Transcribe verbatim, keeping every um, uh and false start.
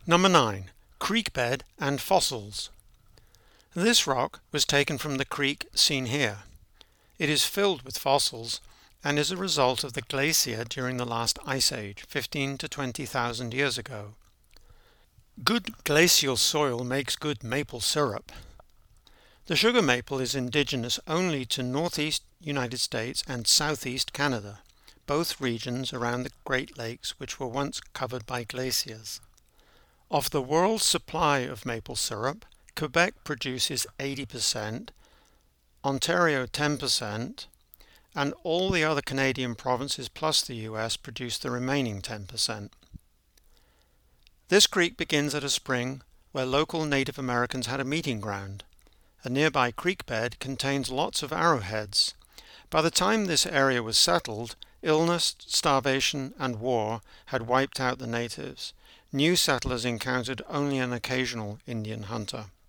Number nine. Creek bed and fossils. This rock was taken from the creek seen here. It is filled with fossils and is a result of the glacier during the last ice age, fifteen to twenty thousand years ago. Good glacial soil makes good maple syrup. The sugar maple is indigenous only to northeast United States and southeast Canada, both regions around the Great Lakes which were once covered by glaciers. Of the world's supply of maple syrup, Quebec produces eighty percent, Ontario ten percent, and all the other Canadian provinces plus the U S produce the remaining ten percent. This creek begins at a spring where local Native Americans had a meeting ground. A nearby creek bed contains lots of arrowheads. By the time this area was settled, illness, starvation, and war had wiped out the natives. New settlers encountered only an occasional Indian hunter.